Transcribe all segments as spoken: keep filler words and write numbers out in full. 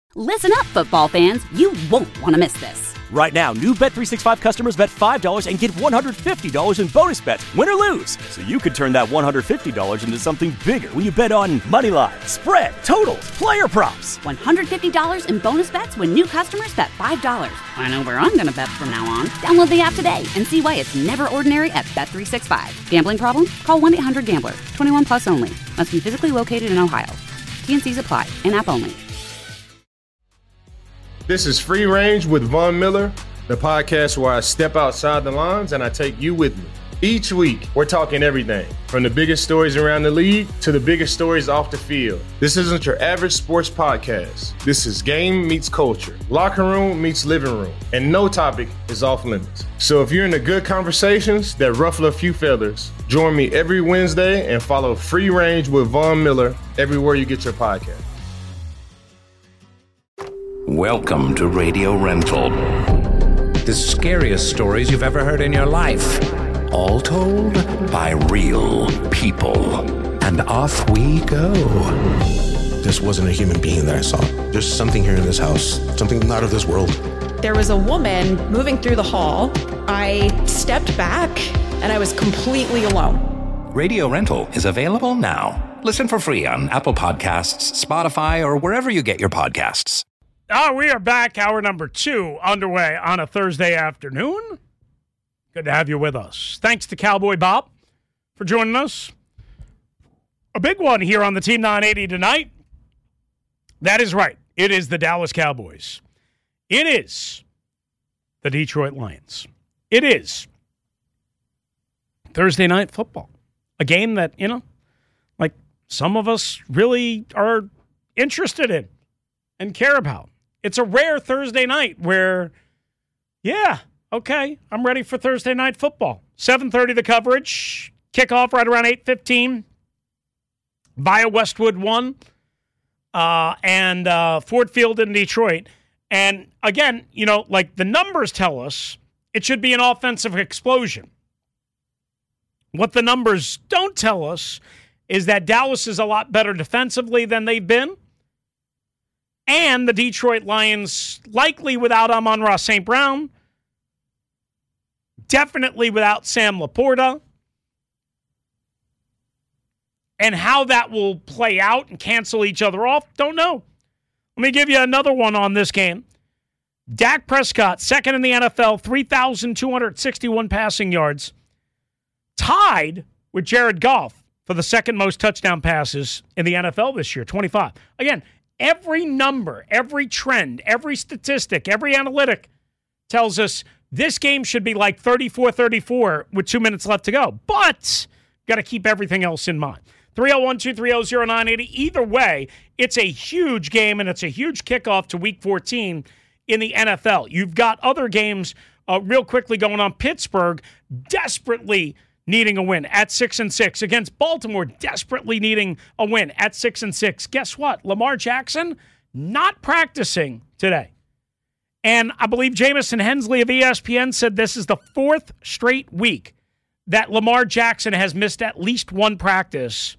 Listen up, football fans. You won't want to miss this. Right now, new Bet three sixty-five customers bet five dollars and get one hundred fifty dollars in bonus bets, win or lose. So you could turn that one hundred fifty dollars into something bigger when you bet on money line, spread, totals, player props. one hundred fifty dollars in bonus bets when new customers bet five dollars. I know where I'm going to bet from now on. Download the app today and see why it's never ordinary at Bet three sixty-five. Gambling problem? Call one eight hundred gambler. twenty-one plus only. Must be physically located in Ohio. T N Cs apply. In-app only. This is Free Range with Von Miller, the podcast where I step outside the lines and I take you with me. Each week, we're talking everything from the biggest stories around the league to the biggest stories off the field. This isn't your average sports podcast. This is game meets culture, locker room meets living room, and no topic is off limits. So if you're into good conversations that ruffle a few feathers, join me every Wednesday and follow Free Range with Von Miller everywhere you get your podcast. Welcome to Radio Rental. The scariest stories you've ever heard in your life. All told by real people. And off we go. This wasn't a human being that I saw. There's something here in this house. Something not of this world. There was a woman moving through the hall. I stepped back and I was completely alone. Radio Rental is available now. Listen for free on Apple Podcasts, Spotify, or wherever you get your podcasts. Oh, we are back. Hour number two underway on a Thursday afternoon. Good to have you with us. Thanks to Cowboy Bob for joining us. A big one here on the Team nine eighty tonight. That is right. It is the Dallas Cowboys. It is the Detroit Lions. It is Thursday night football. A game that, you know, like some of us really are interested in and care about. It's a rare Thursday night where, yeah, okay, I'm ready for Thursday night football. seven thirty the coverage. Kickoff right around eight fifteen via Westwood one uh, and uh, Ford Field in Detroit. And again, you know, like the numbers tell us it should be an offensive explosion. What the numbers don't tell us is that Dallas is a lot better defensively than they've been. And the Detroit Lions, likely without Amon-Ra Saint Brown, definitely without Sam Laporta. And how that will play out and cancel each other off, don't know. Let me give you another one on this game. Dak Prescott, second in the N F L, three thousand two hundred sixty-one passing yards, tied with Jared Goff for the second most touchdown passes in the N F L this year, twenty-five. Again, every number, every trend, every statistic, every analytic tells us this game should be like thirty-four thirty-four with two minutes left to go. But got to keep everything else in mind. three oh one, two three oh, oh nine eight oh. Either way, it's a huge game, and it's a huge kickoff to Week fourteen in the N F L. You've got other games uh, real quickly going on. Pittsburgh desperately needing a win at six and six against Baltimore, desperately needing a win at six and six. Guess what? Lamar Jackson not practicing today. And I believe Jamison Hensley of E S P N said this is the fourth straight week that Lamar Jackson has missed at least one practice.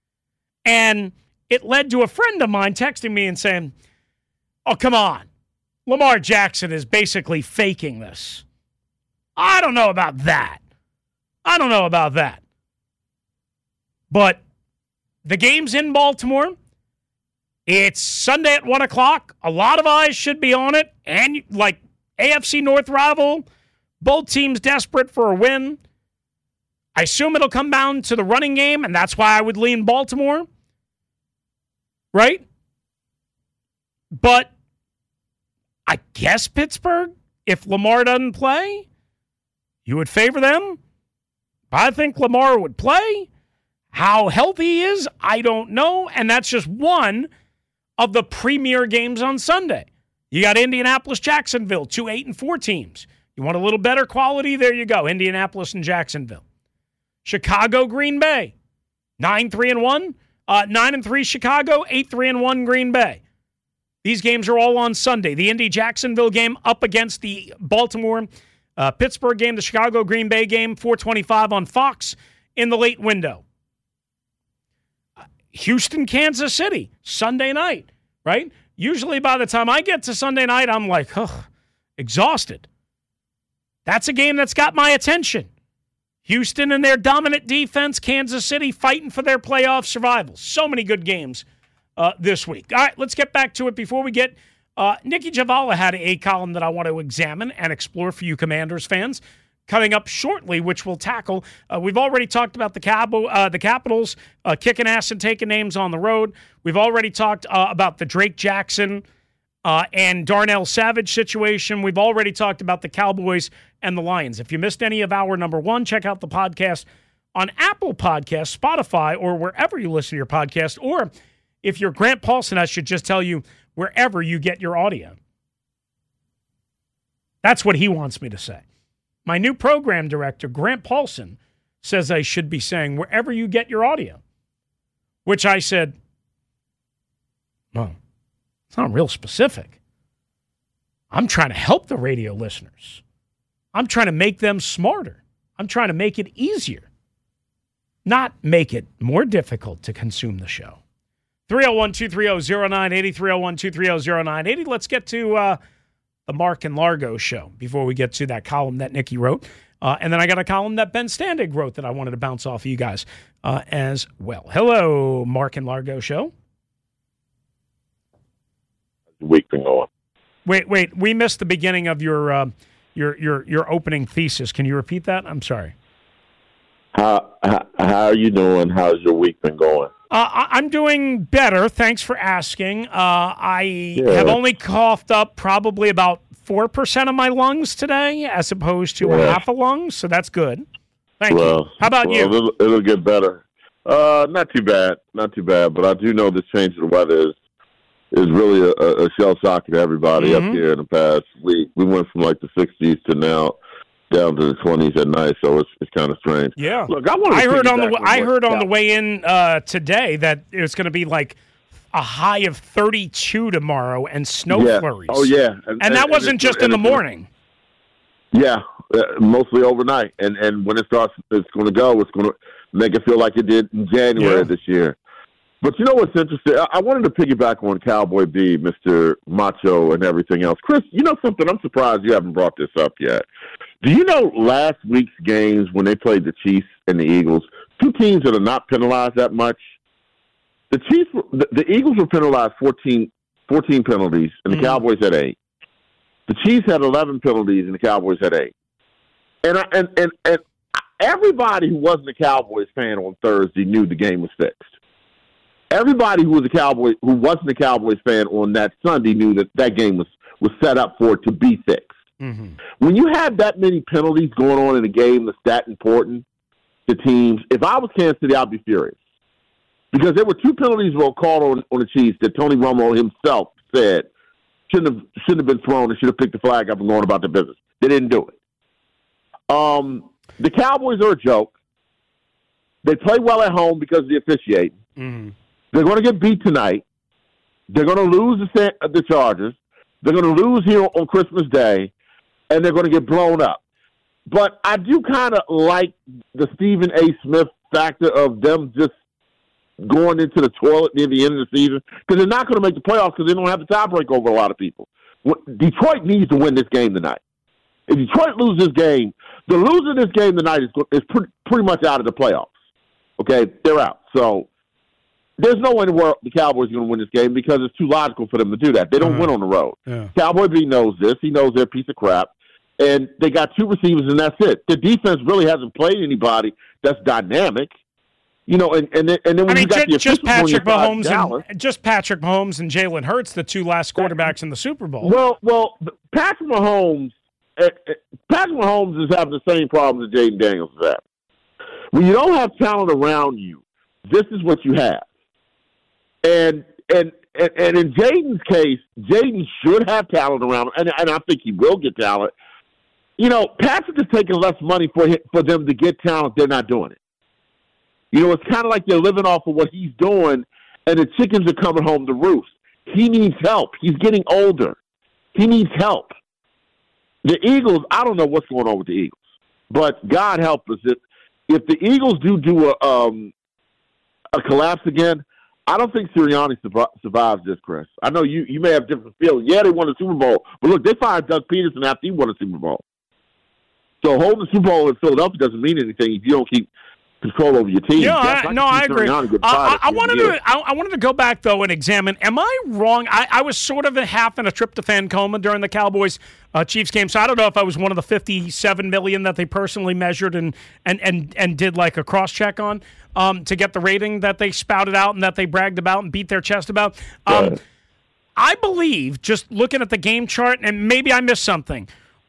And it led to a friend of mine texting me and saying, oh, come on. Lamar Jackson is basically faking this. I don't know about that. I don't know about that. But the game's in Baltimore. It's Sunday at one o'clock. A lot of eyes should be on it. And like A F C North rival, both teams desperate for a win. I assume it'll come down to the running game, and that's why I would lean Baltimore. Right? But I guess Pittsburgh, if Lamar doesn't play, you would favor them. I think Lamar would play. How healthy he is, I don't know. And that's just one of the premier games on Sunday. You got Indianapolis, Jacksonville, two eight and four teams. You want a little better quality? There you go. Indianapolis and Jacksonville. Chicago, Green Bay, nine three and one. Uh, nine and three Chicago, eight three and one Green Bay. These games are all on Sunday. The Indy-Jacksonville game up against the Baltimore uh, Pittsburgh game, the Chicago Green Bay game, four twenty-five on Fox in the late window. Houston, Kansas City, Sunday night, right? usually by the time I get to Sunday night, I'm like, ugh, exhausted. That's a game that's got my attention. Houston and their dominant defense, Kansas City fighting for their playoff survival. So many good games uh, this week. All right, let's get back to it. Before we get, uh, Nikki Javala had a column that I want to examine and explore for you Commanders fans coming up shortly, which we'll tackle. Uh, we've already talked about the Cabo, uh, the Capitals uh, kicking ass and taking names on the road. We've already talked uh, about the Drake Jackson Uh, and Darnell Savage situation. We've already talked about the Cowboys and the Lions. If you missed any of our number one, check out the podcast on Apple Podcasts, Spotify, or wherever you listen to your podcast. Or if you're Grant Paulson, I should just tell you wherever you get your audio. That's what he wants me to say. My new program director, Grant Paulson, says I should be saying wherever you get your audio, which I said, no. It's not real specific. I'm trying to help the radio listeners. I'm trying to make them smarter. I'm trying to make it easier, not make it more difficult to consume the show. three oh one, two three oh, oh nine eight oh, three oh one, two three oh, oh nine eight oh. Let's get to uh, the Mark and Largo show before we get to that column that Nikki wrote. Uh, and then I got a column that Ben Standig wrote that I wanted to bounce off of you guys uh, as well. Hello, Mark and Largo show. Week been going. Wait, wait. We missed the beginning of your uh, your your your opening thesis. Can you repeat that? I'm sorry. How how, how are you doing? How's your week been going? Uh, I- I'm doing better. Thanks for asking. Uh, I Yeah. have only coughed up probably about four percent of my lungs today, as opposed to Yeah. half a lung. So that's good. Thank well, you. How about well, you? It'll, it'll get better. Uh, not too bad. Not too bad. But I do know this change of the weather is. is really a, a shell shock to everybody Mm-hmm. up here in the past week. We went from like the sixties to now down to the twenties at night, so it's it's kind of strange. Yeah. Look, I want. I heard on the on I what heard on the Cal- way in uh, today that it's going to be like a high of thirty-two tomorrow and snow yeah. flurries. Oh yeah, And, that wasn't it's- just in and the it's- morning. Yeah, uh, mostly overnight, and and when it starts, it's going to go. It's going to make it feel like it did in January Yeah. this year. But you know what's interesting? I, I wanted to piggyback on Cowboy B, Mister Macho, and everything else. Chris, you know something? I'm surprised you haven't brought this up yet. Do you know last week's games when they played the Chiefs and the Eagles, two teams that are not penalized that much? The Chiefs, the, the Eagles were penalized fourteen, fourteen penalties, and the Mm-hmm. Cowboys had eight. The Chiefs had eleven penalties, and the Cowboys had eight. And I, and and and everybody who wasn't a Cowboys fan on Thursday knew the game was fixed. Everybody who was a Cowboy who wasn't a Cowboys fan on that Sunday knew that that game was, was set up for it to be fixed. Mm-hmm. When you have that many penalties going on in a game that's that important to teams, if I was Kansas City, I'd be furious. Because there were two penalties were called on, on the Chiefs that Tony Romo himself said shouldn't have shouldn't have been thrown and should have picked the flag up and gone about their business. They didn't do it. Um, the Cowboys are a joke. They play well at home because of the officiating. Mm-hmm. They're going to get beat tonight. They're going to lose the, the Chargers. They're going to lose here on Christmas Day, and they're going to get blown up. But I do kind of like the Stephen A. Smith factor of them just going into the toilet near the end of the season because they're not going to make the playoffs because they don't have the tiebreak over a lot of people. Detroit needs to win this game tonight. If Detroit loses this game, the loser of this game tonight is, is pretty, pretty much out of the playoffs. Okay? They're out. So there's no way in the world the Cowboys are going to win this game because it's too logical for them to do that. They don't Uh-huh. win on the road. Yeah. Cowboy B knows this. He knows they're a piece of crap. And they got two receivers, and that's it. The defense really hasn't played anybody that's dynamic. You know, and, and then, and then when I mean, you got ju- the just officials on your Patrick side, Mahomes Dallas, and just Patrick Mahomes and Jalen Hurts, the two last quarterbacks in the Super Bowl. Well, well, Patrick Mahomes, uh, uh, Patrick Mahomes is having the same problems that Jaden Daniels is having. When you don't have talent around you, this is what you have. And and and, and in Jaden's case, Jaden should have talent around him, and, and I think he will get talent. You know, Patrick is taking less money for him, for them to get talent. They're not doing it. You know, it's kind of like they're living off of what he's doing, and the chickens are coming home to roost. He needs help. He's getting older. He needs help. The Eagles, I don't know what's going on with the Eagles, but God help us. If, if the Eagles do do a, um, a collapse again, I don't think Sirianni survives this, Chris. I know you, you may have different feelings. Yeah, they won the Super Bowl, but look, they fired Doug Peterson after he won the Super Bowl. So holding the Super Bowl in Philadelphia doesn't mean anything if you don't keep control over your team. Yeah, I, I no, I agree. Uh, I, I wanted to I, I wanted to go back though and examine. Am I wrong? I, I was sort of a half in a tryptophan coma during the Cowboys uh, Chiefs game, so I don't know if I was one of the fifty-seven million that they personally measured and and and, and did like a cross check on um, to get the rating that they spouted out and that they bragged about and beat their chest about. Um, I believe, just looking at the game chart, and maybe I missed something,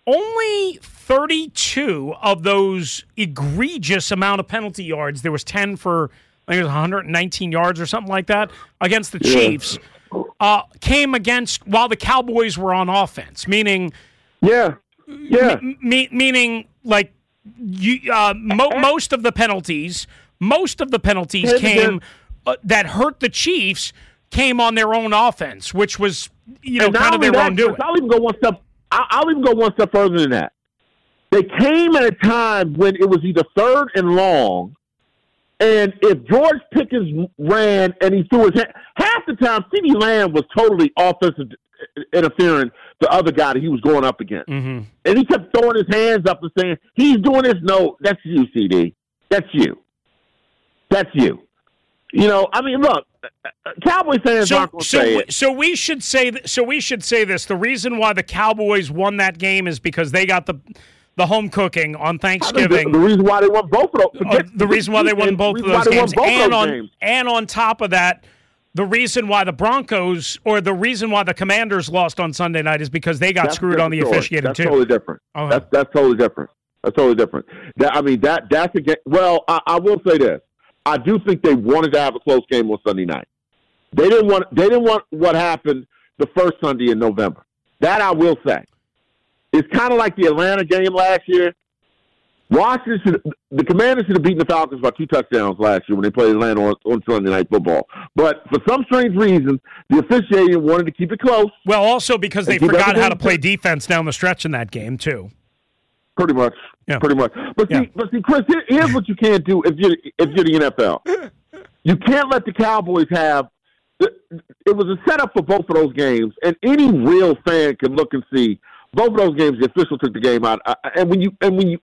only thirty-two of those egregious amount of penalty yards, there was ten for, I think it was one hundred nineteen yards or something like that, against the yeah. Chiefs, uh, came against while the Cowboys were on offense, meaning... Yeah, yeah. Me, meaning, like, you, uh, mo- most of the penalties, most of the penalties came uh, that hurt the Chiefs came on their own offense, which was, you know, kind of their that, own doing. I'll even go one step. I'll even go one step further than that. They came at a time when it was either third and long, and if George Pickens ran and he threw his hand, half the time CeeDee Lamb was totally offensive interfering the other guy that he was going up against. Mm-hmm. And he kept throwing his hands up and saying, he's doing this. No, that's you, C D. That's you. That's you. You know, I mean, look, Cowboy fans so, aren't going to so say we, it. So we should say th- so we should say this. The reason why the Cowboys won that game is because they got the the home cooking on Thanksgiving. The, the reason why they won both of those. Uh, the reason why they won both of those games, and on games. and on top of that, the reason why the Broncos or the reason why the Commanders lost on Sunday night is because they got that's screwed on the story. officiating that's too. Totally different. Uh-huh. That's that's totally different. That's totally different. That, I mean that that's again. Well, I, I will say this. I do think they wanted to have a close game on Sunday night. They didn't want. They didn't want what happened the first Sunday in November. That I will say. It's kind of like the Atlanta game last year. Washington, should, the Commanders should have beaten the Falcons by two touchdowns last year when they played Atlanta on, on Sunday Night Football. But for some strange reason, the officiating wanted to keep it close. Well, also because they forgot how to play defense down the stretch in that game too. Pretty much. Yeah. Pretty much. But see, yeah. but see, Chris, here, here's what you can't do if you're if you're the N F L. You can't let the Cowboys have. It was a setup for both of those games, and any real fan can look and see both of those games. The official took the game out, and when you and when you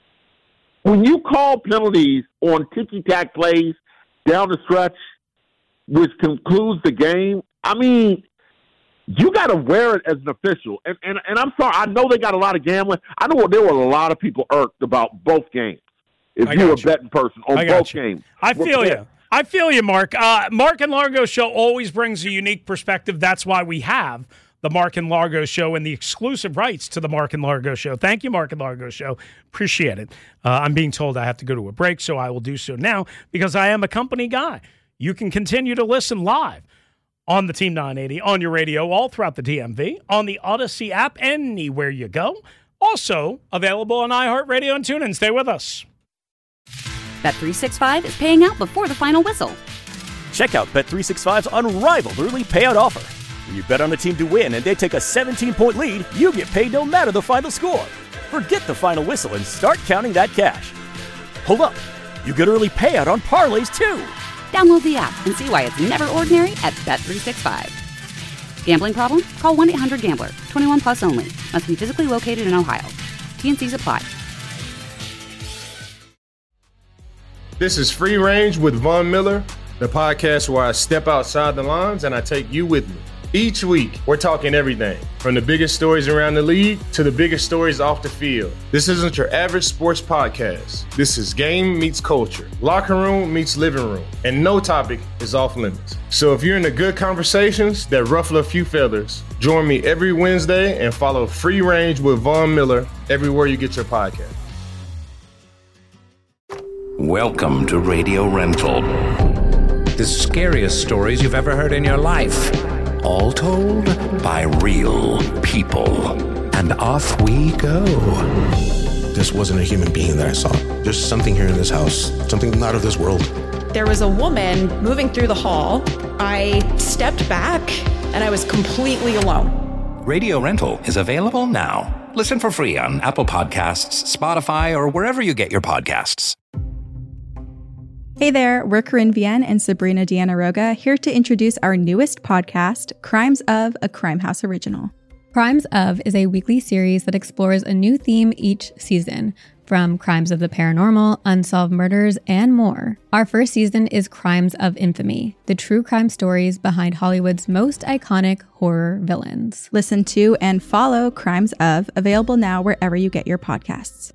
when you call penalties on ticky-tack plays down the stretch, which concludes the game, I mean, you got to wear it as an official. And, and and I'm sorry, I know they got a lot of gambling. I know there were a lot of people irked about both games. If you're a betting person on both you. games, I feel We're, you. I feel you, Mark. Uh, Mark and Largo Show always brings a unique perspective. That's why we have the Mark and Largo Show and the exclusive rights to the Mark and Largo Show. Thank you, Mark and Largo Show. Appreciate it. Uh, I'm being told I have to go to a break, so I will do so now because I am a company guy. You can continue to listen live on the Team nine eighty, on your radio, all throughout the D M V, on the Odyssey app, anywhere you go. Also available on iHeartRadio and TuneIn. Stay with us. Bet three sixty-five is paying out before the final whistle. Check out Bet three sixty-five's unrivaled early payout offer. When you bet on a team to win and they take a seventeen-point lead, you get paid no matter the final score. Forget the final whistle and start counting that cash. Hold up. You get early payout on parlays, too. Download the app and see why it's never ordinary at Bet three sixty-five. Gambling problem? Call one eight hundred gambler. twenty-one plus only. Must be physically located in Ohio. T N Cs apply. This is Free Range with Von Miller, the podcast where I step outside the lines and I take you with me. Each week, we're talking everything from the biggest stories around the league to the biggest stories off the field. This isn't your average sports podcast. This is game meets culture, locker room meets living room, and no topic is off limits. So if you're into good conversations that ruffle a few feathers, join me every Wednesday and follow Free Range with Von Miller everywhere you get your podcast. Welcome to Radio Rental. The scariest stories you've ever heard in your life. All told by real people. And off we go. This wasn't a human being that I saw. There's something here in this house, something not of this world. There was a woman moving through the hall. I stepped back, and I was completely alone. Radio Rental is available now. Listen for free on Apple Podcasts, Spotify, or wherever you get your podcasts. Hey there, we're Corinne Vienne and Sabrina Deanna Roga, here to introduce our newest podcast, Crimes of, a Crime House original. Crimes of is a weekly series that explores a new theme each season, from crimes of the paranormal, unsolved murders, and more. Our first season is Crimes of Infamy, the true crime stories behind Hollywood's most iconic horror villains. Listen to and follow Crimes of, available now wherever you get your podcasts.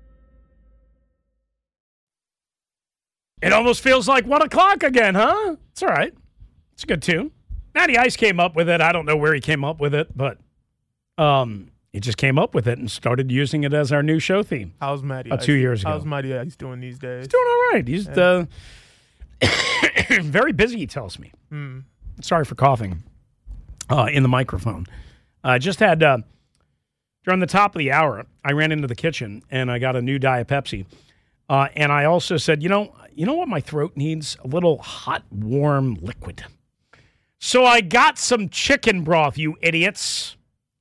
It almost feels like one o'clock again, huh? It's all right. It's a good tune. Matty Ice came up with it. I don't know where he came up with it, but um, he just came up with it and started using it as our new show theme. How's Matty about Ice? two years ago. How's Matty Ice doing these days? He's doing all right. He's Yeah. uh, very busy, he tells me. Hmm. Sorry for coughing uh, in the microphone. I just had, uh, during the top of the hour, I ran into the kitchen and I got a new Diet Pepsi. Uh, and I also said, you know, you know what my throat needs? A little hot, warm liquid. So I got some chicken broth, you idiots.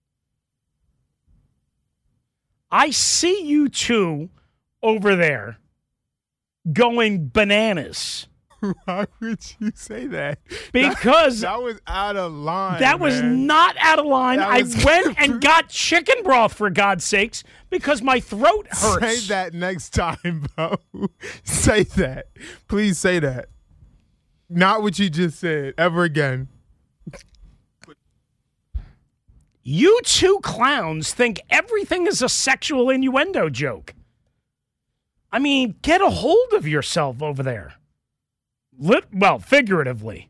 I see you two over there going bananas. Why would you say that? Because that, that was out of line. That was man. not out of line. That I was- went and got chicken broth, for God's sakes, because my throat hurts. Say that next time, bro. Say that. Please say that. Not what you just said ever again. You two clowns think everything is a sexual innuendo joke. I mean, get a hold of yourself over there. Lit, well, figuratively.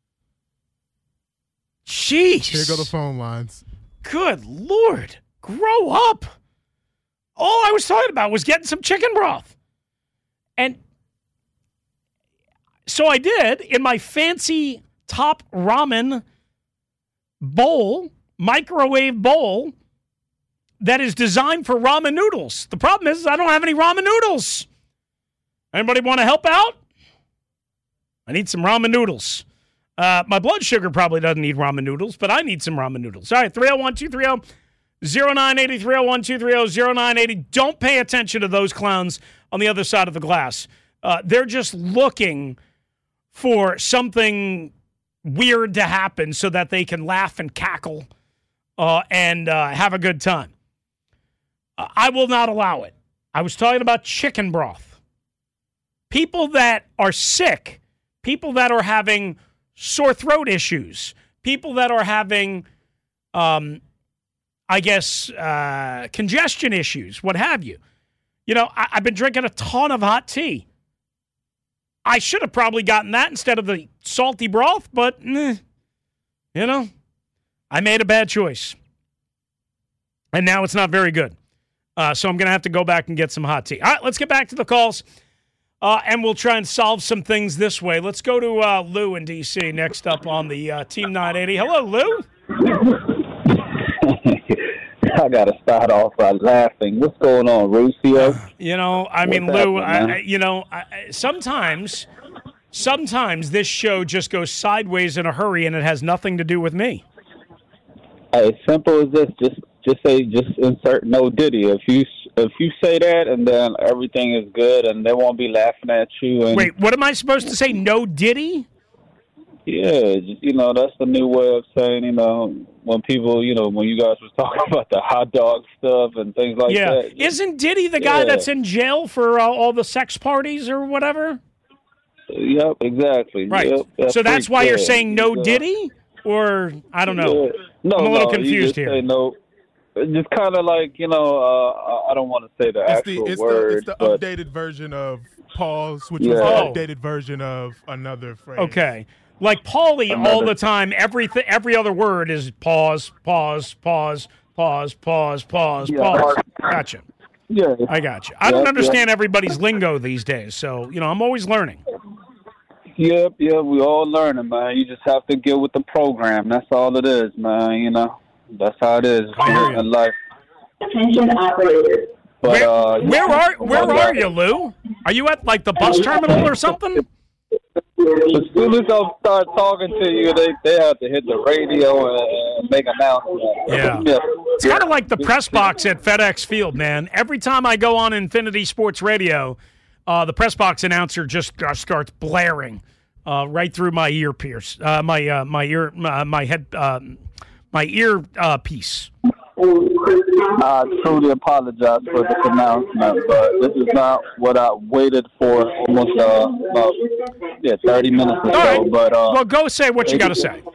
Jeez. Here go the phone lines. Good Lord. Grow up. All I was talking about was getting some chicken broth. And so I did in my fancy top ramen bowl, microwave bowl that is designed for ramen noodles. The problem is I don't have any ramen noodles. Anybody want to help out? I need some ramen noodles. Uh, my blood sugar probably doesn't need ramen noodles, but I need some ramen noodles. All right, three oh one, two three oh, oh nine eight oh, three oh one, two three oh, oh nine eight oh. Don't pay attention to those clowns on the other side of the glass. Uh, they're just looking for something weird to happen so that they can laugh and cackle uh, and uh, have a good time. Uh, I will not allow it. I was talking about chicken broth. People that are sick, people that are having sore throat issues, people that are having, um, I guess, uh, congestion issues, what have you. You know, I- I've been drinking a ton of hot tea. I should have probably gotten that instead of the salty broth, but, eh, you know, I made a bad choice. And now it's not very good. Uh, so I'm going to have to go back and get some hot tea. All right, let's get back to the calls. Uh, and we'll try and solve some things this way. Let's go to uh, Lou in D C next up on the uh, Team nine eighty. Hello, Lou. I got to start off by laughing. What's going on, Ruscio? You know, I mean, What's Lou, happening, I, I, you know, I, I- sometimes, sometimes this show just goes sideways in a hurry and it has nothing to do with me. As simple as this. Just, just say, just insert no Diddy. If you, if you say that, and then everything is good, and they won't be laughing at you. And Wait, what am I supposed to say? No Diddy? yeah, just, you know, that's the new way of saying, you know, when people, you know, when you guys was talking about the hot dog stuff and things like yeah. that. Isn't Diddy the guy Yeah. that's in jail for uh, all the sex parties or whatever? Yep, exactly. Right. Yep, so that's freak, why you're yeah. saying no Yeah. Diddy? Or, I don't know. Yeah. No, I'm a little no, you confused just here. say no. Just kind of like, you know, uh, I don't want to say the It's actual the it's word, the it's the but updated version of pause, which Yeah. was the Oh. updated version of another phrase. Okay. Like Paulie, all Another- the time, every, th- every other word is pause, pause, pause, pause, pause, pause, Yeah. pause. Gotcha. yeah, I got you. I don't Yep, understand everybody's lingo these days, so, you know, I'm always learning. yep, yep. We all learning, man. You just have to get with the program. That's all it is, man. You know, that's how it is I hear you. in life. Attention operators. But Where, uh, where are where okay. are you, Lou? Are you at, like, the bus terminal or something? As soon as I start talking to you, they they have to hit the radio and, and make announcements. Yeah. It's kind of like the press box at FedEx Field, man. Every time I go on Infinity Sports Radio, uh, the press box announcer just uh, starts blaring uh, right through my ear pierce, uh, my uh, my ear, uh, my head, um, my ear uh, piece. I truly apologize for this announcement, but this is not what I waited for almost uh, about yeah thirty minutes or so. Right. But uh, well, go say what you got to say.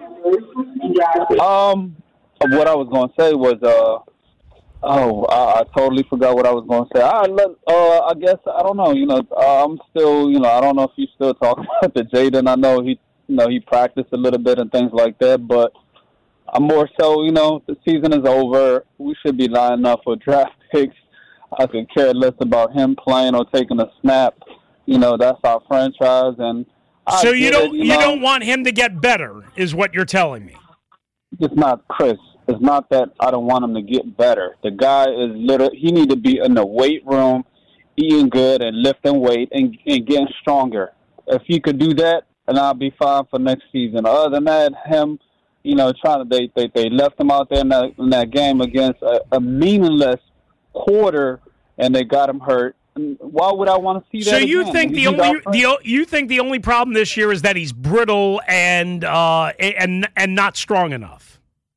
Um, what I was going to say was uh. Oh, I, I totally forgot what I was going to say. I let, uh, I guess I don't know. You know, uh, I'm still. You know, I don't know if you still talking about the Jaden. I know he, you know, he practiced a little bit and things like that. But I'm more so. You know, the season is over. We should be lining up for draft picks. I could care less about him playing or taking a snap. You know, that's our franchise. And I so you don't it, you, you know, don't want him to get better, is what you're telling me. It's not Chris. It's not that I don't want him to get better. The guy is literally, he need to be in the weight room, eating good and lifting weight and, and getting stronger. If he could do that, then I'll be fine for next season. Other than that, him, you know, trying to, they, they, they left him out there in that, in that game against a, a meaningless quarter and they got him hurt. Why would I want to see that? So you again? think the only the you think the only problem this year is that he's brittle and uh and and not strong enough?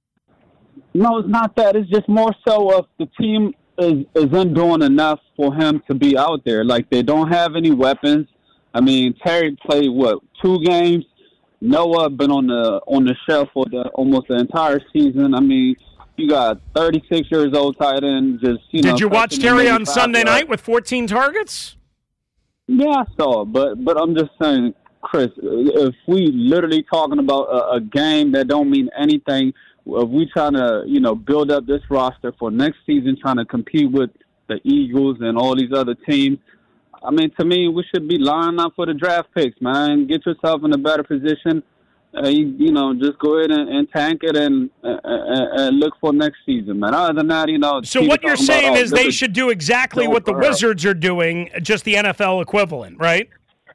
No, it's not that. It's just more so of the team is, isn't doing enough for him to be out there. Like, they don't have any weapons. I mean, Terry played, what, two games? Noah been on the on the shelf for the, almost the entire season. I mean, you got thirty-six years old tight end. Just, you Did know, you watch Terry on Sunday night with fourteen targets? Yeah, I saw it. But, but I'm just saying, Chris, if we literally talking about a, a game that don't mean anything, if we trying to, you know, build up this roster for next season, trying to compete with the Eagles and all these other teams, I mean, to me, we should be lining up for the draft picks, man. Get yourself in a better position. Uh, you, you know, just go ahead and, and tank it and, uh, and look for next season, man. Other than that, you know. So what you're saying about, is oh, they should do exactly what the Wizards are doing, just the N F L equivalent, right?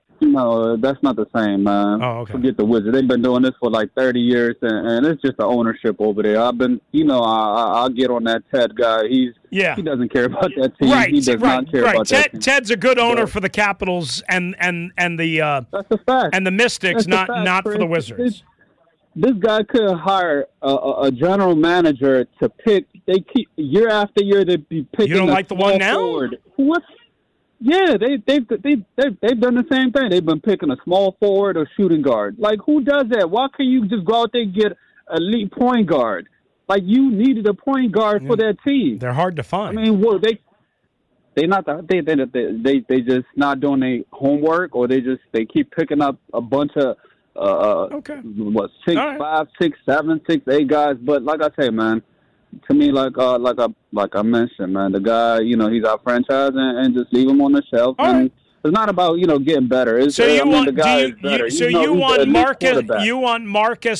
No, that's not the same, man. Oh, okay. Forget the Wizards. They've been doing this for like thirty years, and, and it's just the ownership over there. I've been, you know, I, I'll get on that Ted guy. He's yeah. He doesn't care about that team. Right, he does right, not care right. about Ted, that team. Ted's a good owner yeah. for the Capitals and and and the uh, that's a fact. and the Mystics, that's not fact, not Chris. for the Wizards. This, this guy could hire a, a, a general manager to pick. They keep year after year. They be picking. You don't like the one now? Forward. What? Yeah, they they they they they've done the same thing. They've been picking a small forward or shooting guard. Like, who does that? Why can't you just go out there and get an elite point guard? Like, you needed a point guard yeah. for that team. They're hard to find. I mean, well, they they not the, they they they they just not doing their homework, or they just they keep picking up a bunch of uh okay what six right. five six seven six eight guys. But like I say, man. To me, like uh, like I like I mentioned, man, the guy, you know, he's our franchise, and, and just leave him on the shelf. All and right. It's not about, you know, getting better. It's, so uh, you I mean, want the guy you, is better. you, so you, know, you want Marcus you want Marcus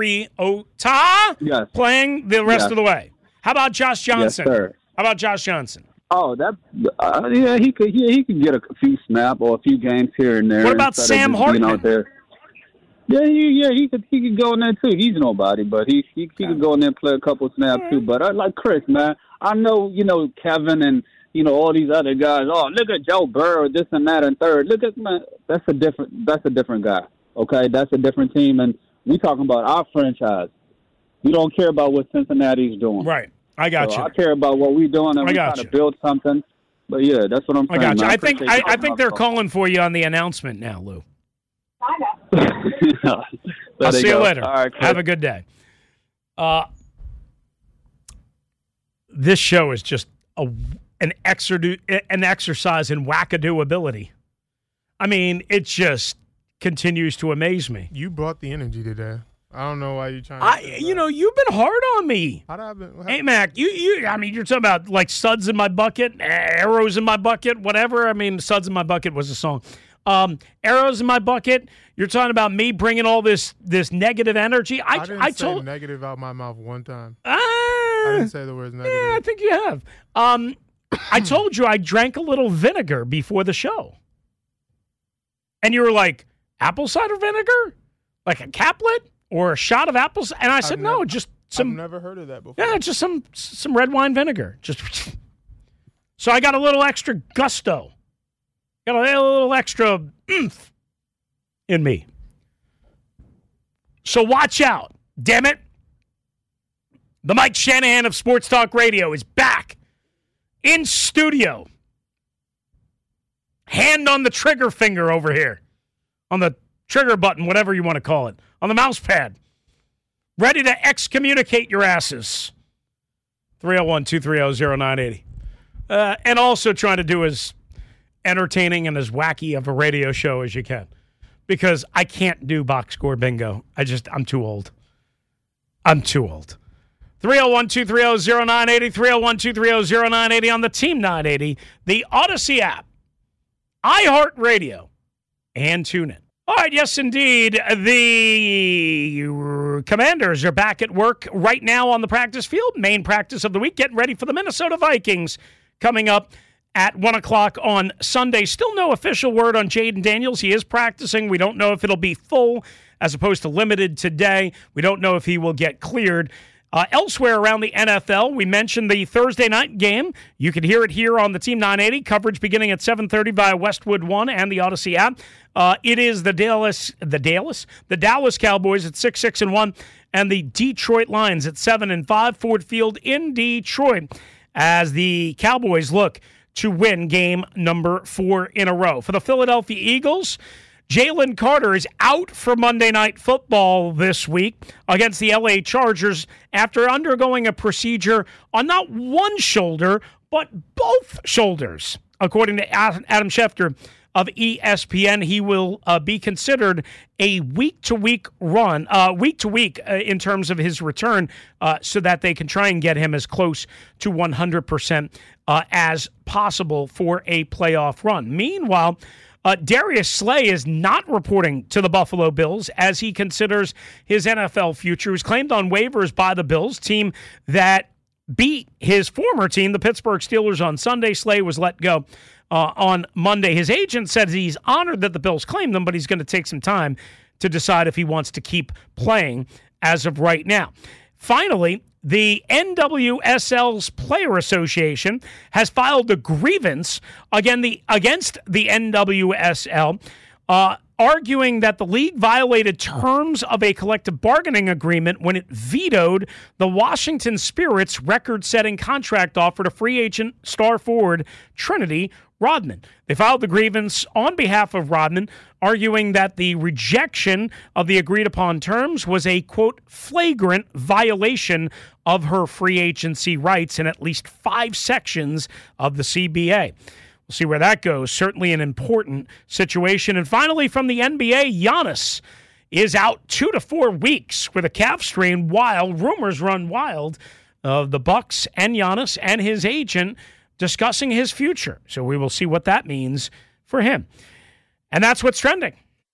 Mariota yes. playing the rest yes. of the way. How about Josh Johnson? Yes, sir. How about Josh Johnson? Oh, that uh, yeah, he could yeah, he could get a few snap or a few games here and there. What about Sam Hartman? Out there. Yeah, he, yeah, he could he could go in there too. He's nobody, but he he, he could go in there and play a couple snaps too. But I like Chris, man. I know, you know, Kevin and you know all these other guys. Oh, look at Joe Burrow, this and that and third. Look at man, that's a different that's a different guy. Okay, that's a different team, and we talking about our franchise. We don't care about what Cincinnati's doing. Right, I got so you. I care about what we're doing, and I we got trying you. to build something. But yeah, that's what I'm saying. I got you. Man. I think I, I think they're phone. calling for you on the announcement now, Lou. yeah. I'll see go. you later. All right, have a good day. Uh, this show is just a, an, exerdu- an exercise in wackadoo ability. I mean, it just continues to amaze me. You brought the energy today. I don't know why you're trying to I, you know, you've been hard on me. How did I been, hey, Mac, you, you, I mean, you're talking about like suds in my bucket, arrows in my bucket, whatever. I mean, suds in my bucket was a song. Um, arrows in my bucket. You're talking about me bringing all this this negative energy. I, I didn't I say told negative out my mouth one time. Uh, I didn't say the words negative. Yeah, I think you have. Um, I told you I drank a little vinegar before the show, and you were like, apple cider vinegar, like a caplet or a shot of apples, and I said I've no, never, just some. I've never heard of that before. Yeah, just some some red wine vinegar. Just so I got a little extra gusto. Got a little extra oomph in me. So watch out. Damn it. The Mike Shanahan of Sports Talk Radio is back in studio. Hand on the trigger finger over here. On the trigger button, whatever you want to call it. On the mouse pad. Ready to excommunicate your asses. three oh one, two three oh, oh nine eight oh. Uh, and also trying to do as entertaining and as wacky of a radio show as you can. Because I can't do box score bingo. I just, I'm too old. I'm too old. three oh one, two three oh, oh nine eight oh, three oh one, two three oh, oh nine eight oh on the Team nine eighty, the Odyssey app, iHeartRadio, and TuneIn. All right, yes, indeed. The Commanders are back at work right now on the practice field. Main practice of the week, getting ready for the Minnesota Vikings coming up at one o'clock on Sunday. Still no official word on Jaden Daniels. He is practicing. We don't know if it'll be full as opposed to limited today. We don't know if he will get cleared. Uh, elsewhere around the N F L, we mentioned the Thursday night game. You can hear it here on the Team nine eighty, coverage beginning at seven thirty via Westwood One and the Odyssey app. Uh, it is the Dallas, the Dallas, the Dallas Cowboys at six six and one, and the Detroit Lions at seven and five. Ford Field in Detroit, as the Cowboys look to win game number four in a row. For the Philadelphia Eagles, Jalen Carter is out for Monday Night Football this week against the L A Chargers after undergoing a procedure on not one shoulder, but both shoulders. According to Adam Schefter of E S P N, he will uh, be considered a week-to-week run, uh, week-to-week uh, in terms of his return, uh, so that they can try and get him as close to one hundred percent uh, as possible for a playoff run. Meanwhile, Uh, Darius Slay is not reporting to the Buffalo Bills as he considers his N F L future. He was claimed on waivers by the Bills, team that beat his former team, the Pittsburgh Steelers, on Sunday. Slay was let go uh, on Monday. His agent said he's honored that the Bills claimed him, but he's going to take some time to decide if he wants to keep playing as of right now. Finally, the N W S L's Player Association has filed a grievance again the, against the N W S L, uh, arguing that the league violated terms of a collective bargaining agreement when it vetoed the Washington Spirit's record-setting contract offer to free agent star forward Trinity Rodman. They filed the grievance on behalf of Rodman, arguing that the rejection of the agreed-upon terms was a, quote, flagrant violation of her free agency rights in at least five sections of the C B A. We'll see where that goes. Certainly an important situation. And finally, from the N B A, Giannis is out two to four weeks with a calf strain, while rumors run wild of the Bucks and Giannis and his agent discussing his future. So we will see what that means for him. And that's what's trending.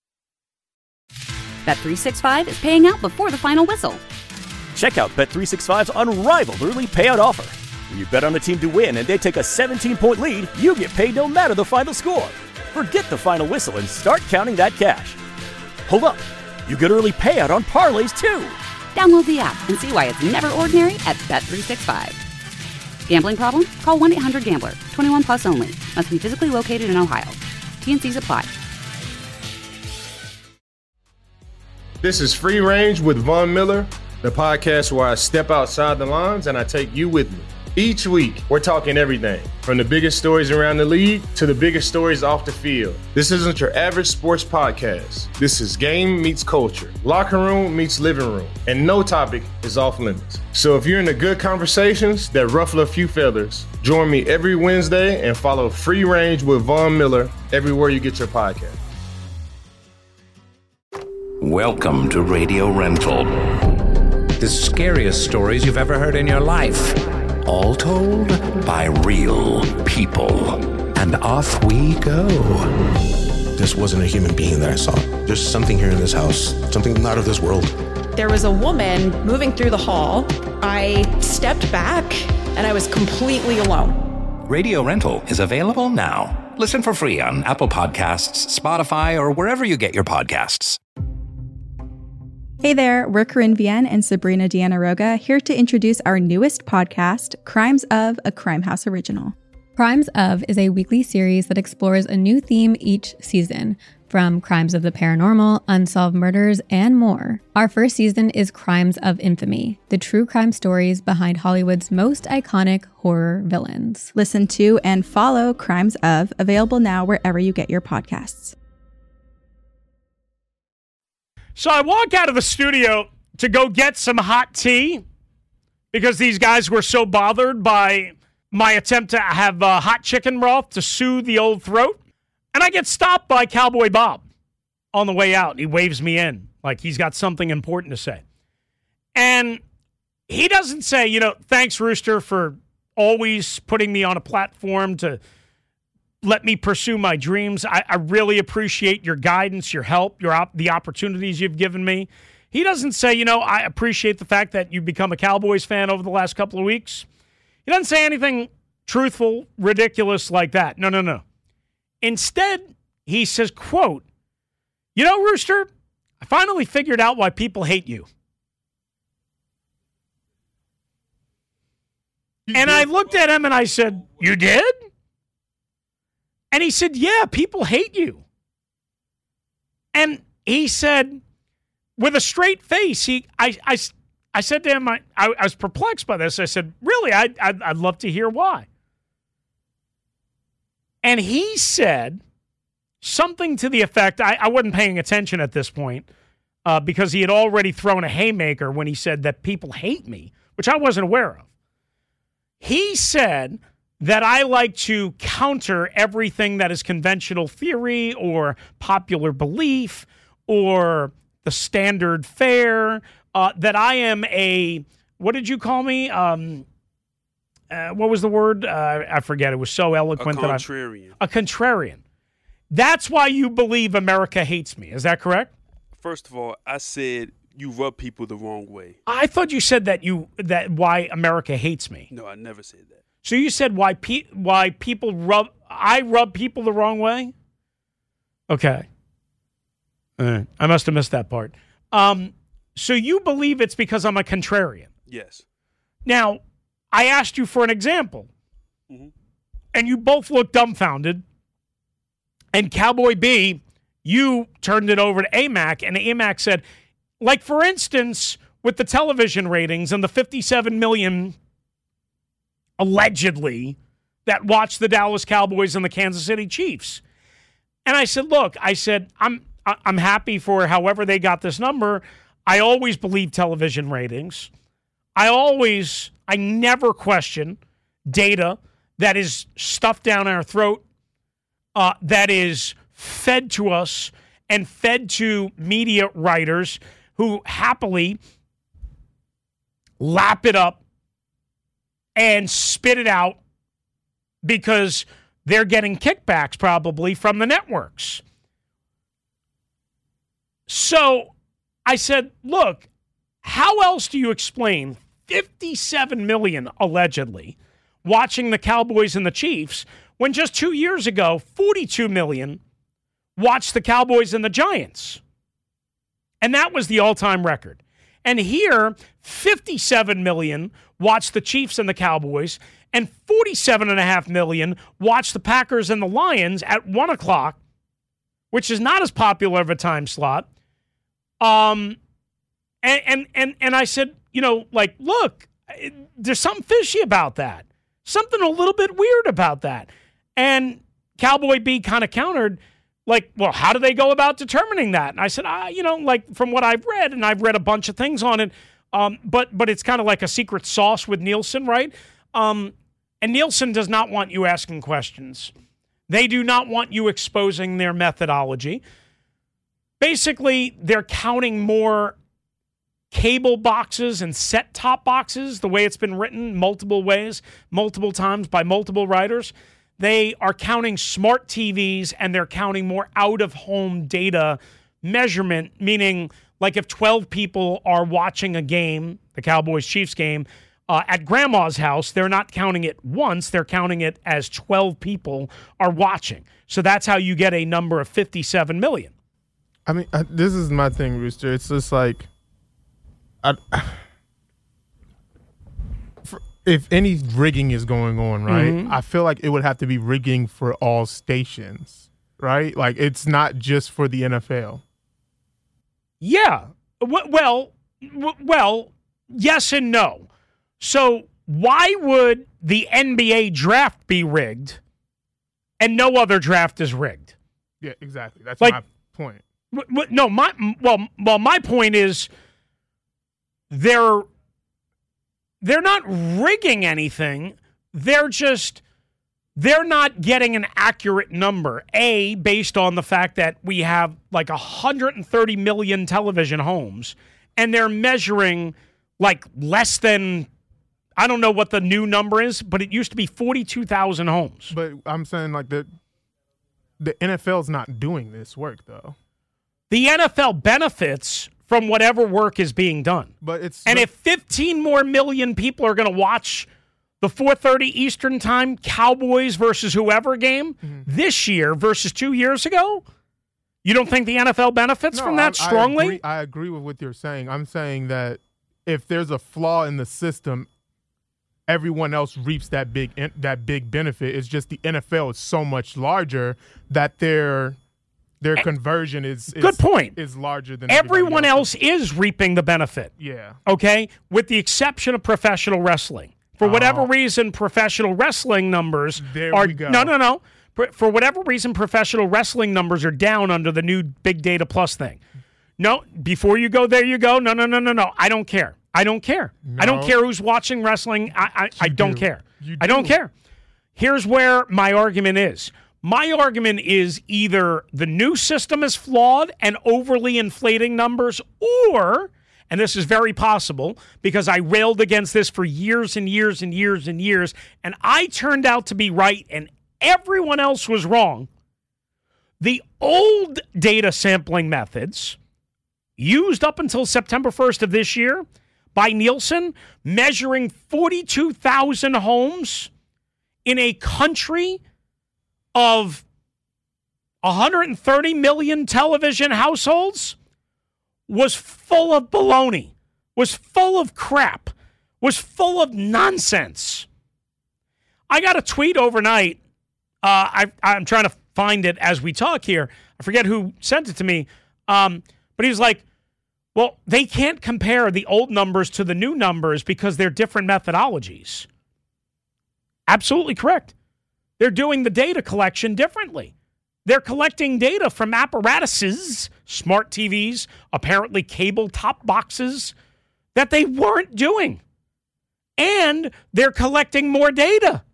Bet three sixty-five is paying out before the final whistle. Check out Bet three sixty-five's unrivaled early payout offer. When you bet on a team to win and they take a seventeen-point lead, you get paid no matter the final score. Forget the final whistle and start counting that cash. Hold up. You get early payout on parlays, too. Download the app and see why it's never ordinary at Bet three sixty-five. Gambling problem? Call one eight hundred gambler. twenty-one plus only. Must be physically located in Ohio. T and C's apply. This is Free Range with Von Miller, the podcast where I step outside the lines and I take you with me. Each week, we're talking everything from the biggest stories around the league to the biggest stories off the field. This isn't your average sports podcast. This is game meets culture, locker room meets living room, and no topic is off limits. So if you're into good conversations that ruffle a few feathers, join me every Wednesday and follow Free Range with Von Miller everywhere you get your podcast. Welcome to Radio Rental. The scariest stories you've ever heard in your life. All told by real people. And off we go. This wasn't a human being that I saw. There's something here in this house, something not of this world. There was a woman moving through the hall. I stepped back and I was completely alone. Radio Rental is available now. Listen for free on Apple Podcasts, Spotify, or wherever you get your podcasts. Hey there, we're Corinne Vienne and Sabrina Deanna Roga, here to introduce our newest podcast, Crimes of, a Crime House original. Crimes of is a weekly series that explores a new theme each season, from crimes of the paranormal, unsolved murders, and more. Our first season is Crimes of Infamy, the true crime stories behind Hollywood's most iconic horror villains. Listen to and follow Crimes of, available now wherever you get your podcasts. So I walk out of the studio to go get some hot tea because these guys were so bothered by my attempt to have uh, hot chicken broth to soothe the old throat. And I get stopped by Cowboy Bob on the way out. He waves me in like he's got something important to say. And he doesn't say, you know, thanks, Rooster, for always putting me on a platform to let me pursue my dreams. I, I really appreciate your guidance, your help, your op- the opportunities you've given me. He doesn't say, you know, I appreciate the fact that you've become a Cowboys fan over the last couple of weeks. He doesn't say anything truthful, ridiculous like that. No, no, no. Instead, he says, quote, you know, Rooster, I finally figured out why people hate you. you and did? I looked at him and I said, you did? And he said, yeah, people hate you. And he said, with a straight face, he, I, I, I said to him, I, I, I was perplexed by this. I said, really, I, I'd, I'd love to hear why. And he said something to the effect, I, I wasn't paying attention at this point uh, because he had already thrown a haymaker when he said that people hate me, which I wasn't aware of. He said that I like to counter everything that is conventional theory or popular belief or the standard fare, uh, that I am a, what did you call me? Um Uh, what was the word? Uh, I forget. It was so eloquent. A contrarian. That I, a contrarian. That's why you believe America hates me. Is that correct? First of all, I said you rub people the wrong way. I thought you said that you that why America hates me. No, I never said that. So you said why pe- why people rub I rub people the wrong way? Okay. Uh, I must have missed that part. Um, so you believe it's because I'm a contrarian? Yes. Now, I asked you for an example, mm-hmm. and you both looked dumbfounded. And Cowboy B, you turned it over to A M A C, and A M A C said, like, for instance, with the television ratings and the fifty-seven million, allegedly, that watched the Dallas Cowboys and the Kansas City Chiefs. And I said, look, I said, I'm I'm happy for however they got this number. I always believe television ratings. I always... I never question data that is stuffed down our throat, uh, that is fed to us and fed to media writers who happily lap it up and spit it out because they're getting kickbacks probably from the networks. So I said, look, how else do you explain fifty-seven million, allegedly, watching the Cowboys and the Chiefs, when just two years ago, forty-two million watched the Cowboys and the Giants? And that was the all-time record. And here, fifty-seven million watched the Chiefs and the Cowboys, and forty-seven point five million watched the Packers and the Lions at one o'clock, which is not as popular of a time slot. Um, and, and, and, and I said, you know, like, look, there's something fishy about that. Something a little bit weird about that. And Cowboy B kind of countered, like, well, how do they go about determining that? And I said, ah, you know, like, from what I've read, and I've read a bunch of things on it, um, but but it's kind of like a secret sauce with Nielsen, right? Um, and Nielsen does not want you asking questions. They do not want you exposing their methodology. Basically, they're counting more cable boxes and set-top boxes, the way it's been written multiple ways, multiple times by multiple writers. They are counting smart T Vs, and they're counting more out-of-home data measurement, meaning like if twelve people are watching a game, the Cowboys-Chiefs game, uh, at grandma's house, they're not counting it once, they're counting it as twelve people are watching. So that's how you get a number of fifty-seven million. I mean, uh, this is my thing, Rooster. It's just like, I, for, if any rigging is going on, right, Mhm. I feel like it would have to be rigging for all stations, right? Like it's not just for the N F L. Yeah. W- well, w- well, yes and no. So why would the N B A draft be rigged and no other draft is rigged? Yeah, exactly. That's Like- my point. W- w- No, my well, well, my point is they're they're not rigging anything. They're just they're not getting an accurate number. A, based on the fact that we have like one hundred thirty million television homes, and they're measuring like less than, I don't know what the new number is, but it used to be forty-two thousand homes. But I'm saying like the the N F L's not doing this work though. The N F L benefits from whatever work is being done. But it's And if fifteen more million people are going to watch the four thirty Eastern time Cowboys versus whoever game Mm-hmm. this year versus two years ago, you don't think the N F L benefits No, from that I- I strongly? agree, I agree with what you're saying. I'm saying that if there's a flaw in the system, everyone else reaps that big that big benefit. It's just the N F L is so much larger that their their conversion is, is Good point. is larger than everybody Everyone else is reaping the benefit. Yeah. Okay? With the exception of professional wrestling. For whatever Oh. reason, professional wrestling numbers There are we go. no, no, no. For- For whatever reason, professional wrestling numbers are down under the new Big Data Plus thing. No, before you go there, you go. No, no, no, no, no. I don't care. I don't care. I don't No. care who's watching wrestling. I, I, I don't do. care. You I don't do. care. Here's where my argument is. My argument is either the new system is flawed and overly inflating numbers, or, and this is very possible because I railed against this for years and years and years and years, and I turned out to be right and everyone else was wrong. The old data sampling methods used up until September first of this year by Nielsen, measuring forty-two thousand homes in a country of one hundred thirty million television households, was full of baloney, was full of crap, was full of nonsense. I got a tweet overnight. Uh, I, I'm trying to find it as we talk here. I forget who sent it to me. Um, but he was like, well, they can't compare the old numbers to the new numbers because they're different methodologies. Absolutely correct. They're doing the data collection differently. They're collecting data from apparatuses, smart T Vs, apparently cable top boxes, that they weren't doing. And they're collecting more data.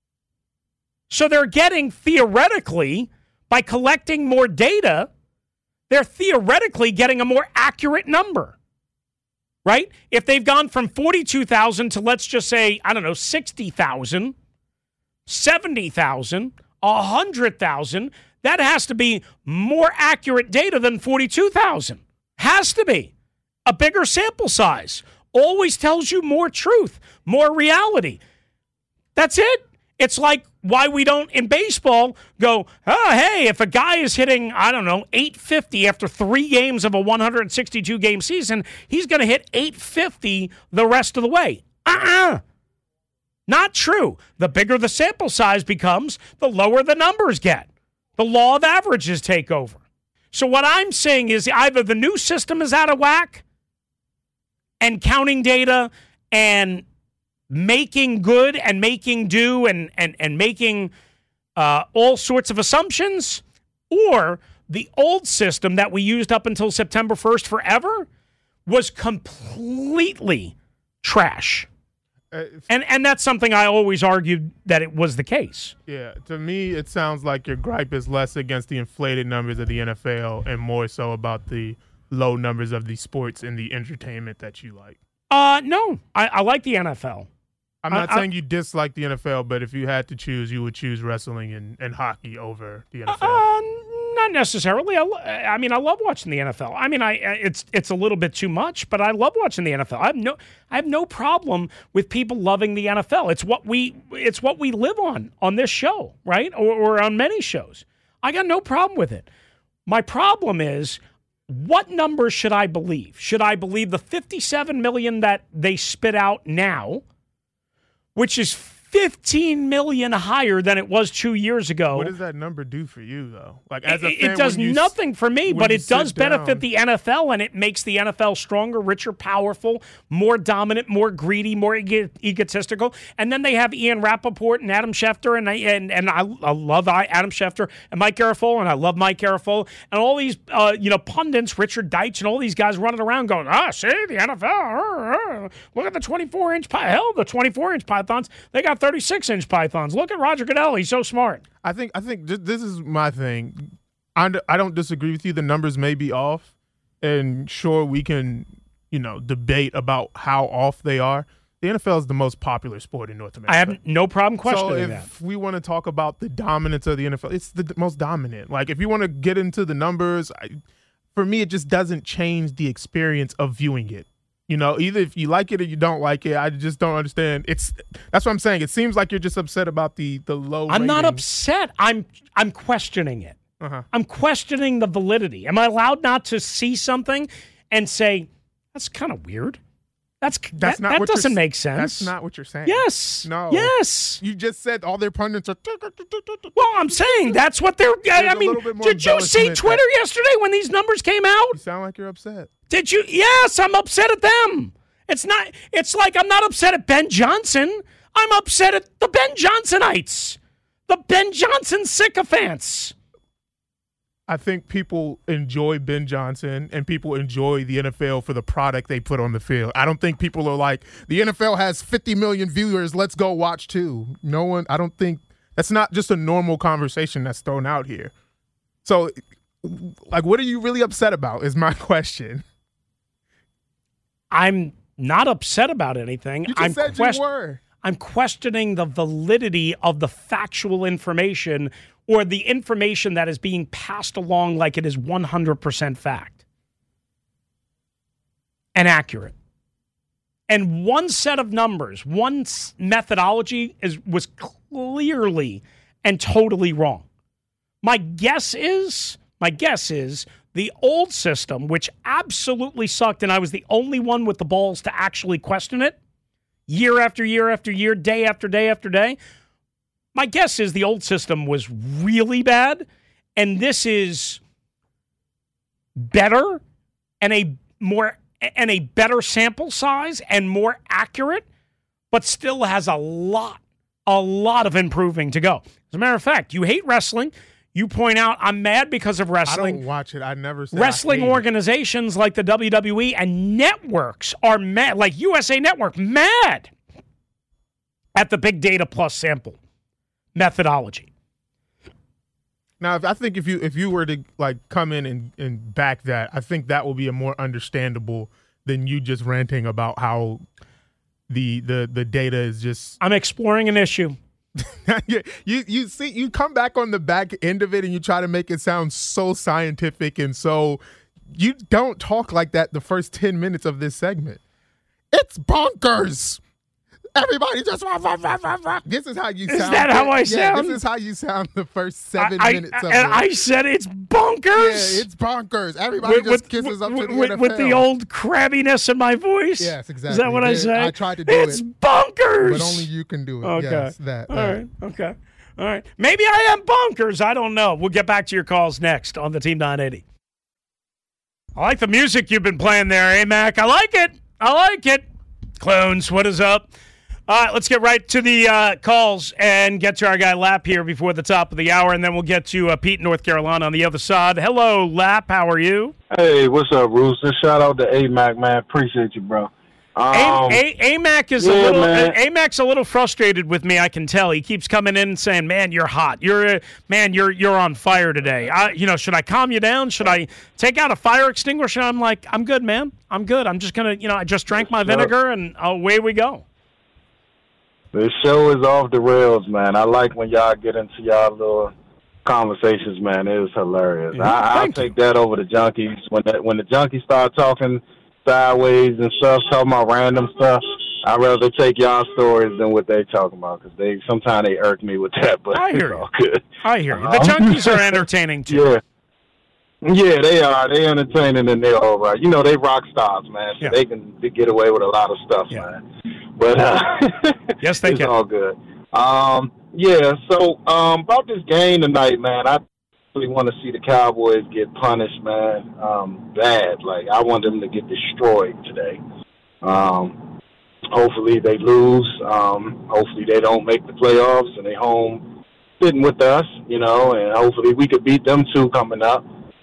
So they're getting, theoretically, by collecting more data, they're theoretically getting a more accurate number, right? If they've gone from forty-two thousand to, let's just say, I don't know, sixty thousand, seventy thousand, one hundred thousand, that has to be more accurate data than forty-two thousand. Has to be. A bigger sample size always tells you more truth, more reality. That's it. It's like why we don't, in baseball, go, oh, hey, if a guy is hitting, I don't know, eight fifty after three games of a one hundred sixty-two game season, he's going to hit eight fifty the rest of the way. Uh-uh. Not true. The bigger the sample size becomes, the lower the numbers get. The law of averages take over. So what I'm saying is either the new system is out of whack and counting data and making good and making do and, and, and making uh, all sorts of assumptions, or the old system that we used up until September first forever was completely trash. Uh, And and that's something I always argued that it was the case. Yeah, to me, it sounds like your gripe is less against the inflated numbers of the N F L and more so about the low numbers of the sports and the entertainment that you like. Uh, no, I, I like the N F L. I'm not I- saying you dislike the N F L, but if you had to choose, you would choose wrestling and, and hockey over the N F L. Uh, not necessarily. I, lo- I mean, I love watching the N F L. I mean, I it's it's a little bit too much, but I love watching the N F L. I have no I have no problem with people loving the N F L. It's what we it's what we live on on this show, right? Or, or on many shows. I got no problem with it. My problem is, what numbers should I believe? Should I believe the fifty-seven million that they spit out now? which is fifteen million higher than it was two years ago. What does that number do for you, though? Like as a it, fan, it does when you, nothing for me, but it does benefit down, the N F L, and it makes the N F L stronger, richer, powerful, more dominant, more greedy, more ego- egotistical. And then they have Ian Rappaport and Adam Schefter, and I, and and I, I love Adam Schefter and Mike Garafolo, and I love Mike Garafolo, and all these uh, you know pundits, Richard Deitch, and all these guys running around going, ah, see the N F L, uh, uh, look at the twenty-four inch py- hell, the twenty-four inch pythons, they got thirty-six inch pythons. Look at Roger Goodell. He's so smart. I think I think this is my thing. I I don't disagree with you. The numbers may be off, and sure, we can, you know, debate about how off they are. The N F L is the most popular sport in North America. I have no problem questioning so if that. we want to talk about the dominance of the N F L, it's the most dominant. Like, if you want to get into the numbers, I, for me, it just doesn't change the experience of viewing it. You know, either if you like it or you don't like it, I just don't understand. It's that's what I'm saying. It seems like you're just upset about the the low. I'm not rating. upset. I'm I'm questioning it. Uh-huh. I'm questioning the validity. Am I allowed not to see something and say that's kind of weird? That's That's that, not that what you're doesn't s- make sense. That's not what you're saying. Yes. No. Yes. You just said all their pundits are. Well, I'm saying that's what they're. I, I mean, did you see Twitter yesterday when these numbers came out? You sound like you're upset. Did you? Yes, I'm upset at them. It's not. It's like I'm not upset at Ben Johnson. I'm upset at the Ben Johnsonites, the Ben Johnson sycophants. I think people enjoy Ben Johnson and people enjoy the N F L for the product they put on the field. I don't think people are like, the N F L has fifty million viewers, let's go watch too. No one, I don't think, that's not just a normal conversation that's thrown out here. So, like, what are you really upset about is my question. I'm not upset about anything. You just I'm said quest- you were. I'm questioning the validity of the factual information or the information that is being passed along like it is one hundred percent fact and accurate. And one set of numbers, one s- methodology is was clearly and totally wrong. My guess is, my guess is the old system, which absolutely sucked, and I was the only one with the balls to actually question it, year after year after year, day after day after day. My guess is the old system was really bad, and this is better and a more and a better sample size and more accurate, but still has a lot, a lot of improving to go. As a matter of fact, you hate wrestling. You point out I'm mad because of wrestling. I don't watch it. I never said Wrestling I hate organizations like the W W E and networks are mad, like U S A Network, mad at the big data plus sample methodology. Now, if, I think if you if you were to like come in and, and back that, I think that will be a more understandable than you just ranting about how the the the data is just. I'm exploring an issue. you, you you see you come back on the back end of it and you try to make it sound so scientific and so you don't talk like that the first ten minutes of this segment. It's bonkers. Everybody just this is how you sound. Is that how I yeah, sound? This is how you sound the first seven I, minutes I, of and it. I said it's bonkers. Yeah, it's bonkers. Everybody with, just with, kisses up with, to the with, N F L. with the old crabbiness in my voice. Yes, exactly. Is that what It I is. say? I tried to do it's it. bonkers. But only you can do it. Okay. Yes, that. All that. right. Okay. All right. Maybe I am bonkers. I don't know. We'll get back to your calls next on the Team nine eighty. I like the music you've been playing there, eh, Mac? I like it. I like it. Clones, what is up? All right, let's get right to the uh, calls and get to our guy Lap here before the top of the hour, and then we'll get to uh, Pete in North Carolina on the other side. Hello, Lap. How are you? Hey, what's up, Rooster? Shout out to A-Mac, man. Appreciate you, bro. Um, A- A- AMAC is yeah, a little man. AMAC's a little frustrated with me. I can tell. He keeps coming in and saying, "Man, you're hot. You're uh, man, you're you're on fire today. I, you know, should I calm you down? Should I take out a fire extinguisher?" I'm like, "I'm good, man. I'm good. I'm just gonna, you know, I just drank my vinegar and away we go." This show is off the rails, man. I like when y'all get into y'all little conversations, man. It is hilarious. Yeah, I, I'll take that over the junkies. When the, when the junkies start talking sideways and stuff, talking about random stuff, I'd rather take y'all stories than what they talking about because they sometimes they irk me with that. But I hear it's all you. good. I hear you. The Um, junkies are entertaining too. Yeah. Yeah, they are. They entertaining and they're all right. You know, they rock stars, man. So yeah. they can get away with a lot of stuff, yeah. man. But uh, yes, they it's can. all good. Um, yeah. So um, about this game tonight, man, I really want to see the Cowboys get punished, man. Um, bad. Like I want them to get destroyed today. Um, hopefully they lose. Um, hopefully they don't make the playoffs and they home sitting with us, you know. And hopefully we could beat them too coming up.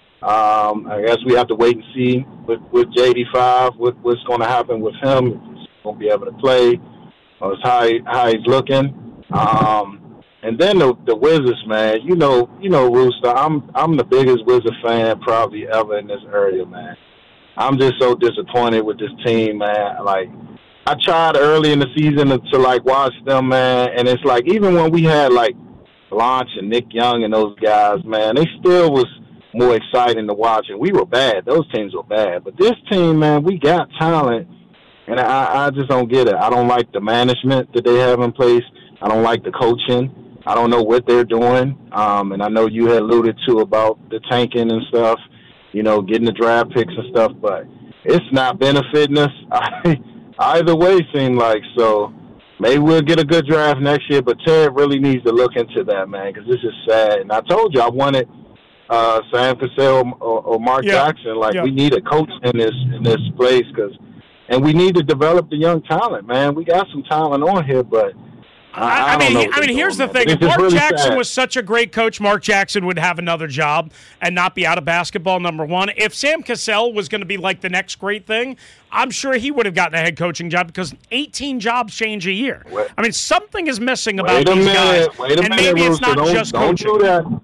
Um, I guess we have to wait and see with, with J D five what, what's going to happen with him. If he's going to be able to play, or how, he, how he's looking. Um, and then the, the Wizards, man. You know, you know, Rooster. I'm I'm the biggest Wizard fan probably ever in this area, man. I'm just so disappointed with this team, man. Like I tried early in the season to, to like watch them, man, and it's like even when we had like Blanche and Nick Young and those guys, man, they still was more exciting to watch, and we were bad. Those teams were bad. But this team, man, we got talent, and I, I just don't get it. I don't like the management that they have in place. I don't like the coaching. I don't know what they're doing. Um, and I know you had alluded to about the tanking and stuff, you know, getting the draft picks and stuff, but it's not benefiting us either way, seem like. So maybe we'll get a good draft next year, but Ted really needs to look into that, man, because this is sad. And I told you I wanted – Uh, Sam Cassell or, or Mark yeah. Jackson, like yeah. we need a coach in this in this place, because, and we need to develop the young talent, man. We got some talent on here, but I, I, I mean, don't know I mean, here's doing, the thing: man. if Mark really Jackson sad. was such a great coach, Mark Jackson would have another job and not be out of basketball. Number one, if Sam Cassell was going to be like the next great thing, I'm sure he would have gotten a head coaching job, because eighteen jobs change a year. Wait, I mean, something is missing about wait a these minute, guys, wait a and minute, maybe it's Rooster, not don't, just don't coaching. do that.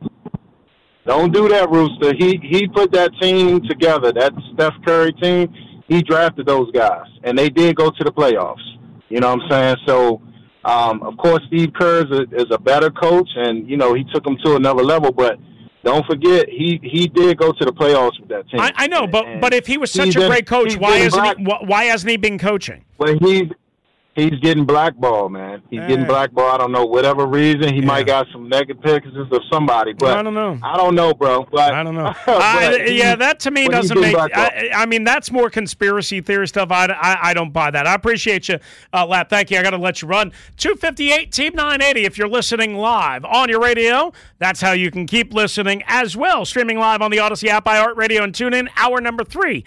Don't do that, Rooster. He he put that team together, that Steph Curry team. He drafted those guys, and they did go to the playoffs. You know what I'm saying? So, um, of course, Steve Kerr is a, is a better coach, and, you know, he took them to another level. But don't forget, he, he did go to the playoffs with that team. I, I know, but and but if he was such a been, great coach, why hasn't black- he, wh- why hasn't he been coaching? Well, he's he's getting blackballed, man. He's Eh. getting blackballed. I don't know, whatever reason. He yeah. might got some negative pictures of somebody, but I don't know. I don't know, bro. But, I don't know. but I, he, yeah, that to me but doesn't make. I, I, I mean, that's more conspiracy theory stuff. I, I, I don't buy that. I appreciate you, uh, Lap. Thank you. I got to let you run. two fifty-eight Team nine eighty. If you're listening live on your radio, that's how you can keep listening as well. Streaming live on the Odyssey app, iHeartRadio, and TuneIn. Hour number three,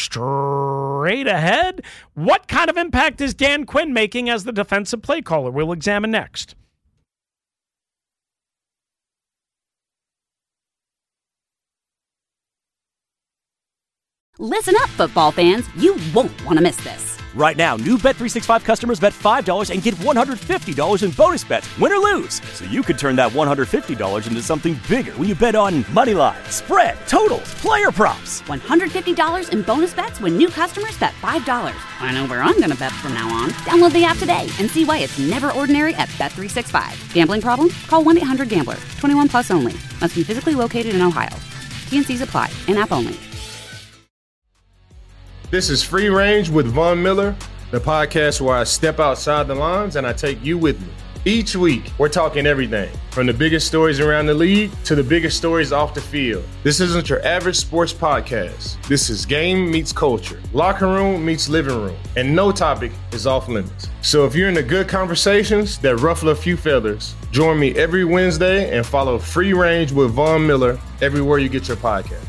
straight ahead. What kind of impact is Dan Quinn making as the defensive play caller? We'll examine next. Listen up, football fans. You won't want to miss this. Right now, new Bet three sixty-five customers bet five dollars and get one hundred fifty dollars in bonus bets, win or lose. So you could turn that one hundred fifty dollars into something bigger when you bet on money line, spread, totals, player props. one hundred fifty dollars in bonus bets when new customers bet five dollars. I know where I'm going to bet from now on. Download the app today and see why it's never ordinary at Bet three sixty-five. Gambling problem? Call one eight hundred gambler. twenty-one plus only. Must be physically located in Ohio. T and C's apply. In-app only. This is Free Range with Von Miller, the podcast where I step outside the lines and I take you with me. Each week, we're talking everything from the biggest stories around the league to the biggest stories off the field. This isn't your average sports podcast. This is game meets culture, locker room meets living room, and no topic is off limits. So if you're into good conversations that ruffle a few feathers, join me every Wednesday and follow Free Range with Von Miller everywhere you get your podcast.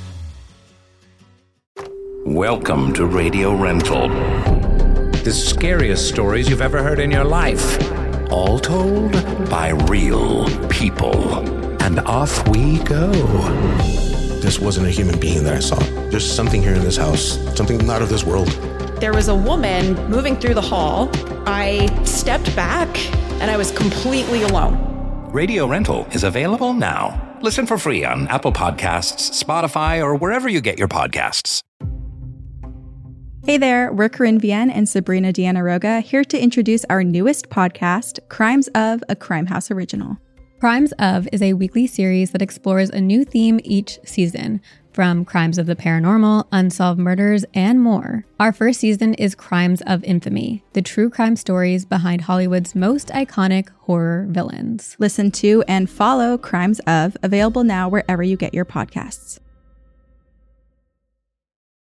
Welcome to Radio Rental. The scariest stories you've ever heard in your life. All told by real people. And off we go. This wasn't a human being that I saw. There's something here in this house, something not of this world. There was a woman moving through the hall. I stepped back, and I was completely alone. Radio Rental is available now. Listen for free on Apple Podcasts, Spotify, or wherever you get your podcasts. Hey there, we're Corinne Vienne and Sabrina Deanna Roga, here to introduce our newest podcast, Crimes of, a Crime House original. Crimes of is a weekly series that explores a new theme each season, from crimes of the paranormal, unsolved murders, and more. Our first season is Crimes of Infamy, the true crime stories behind Hollywood's most iconic horror villains. Listen to and follow Crimes of, available now wherever you get your podcasts.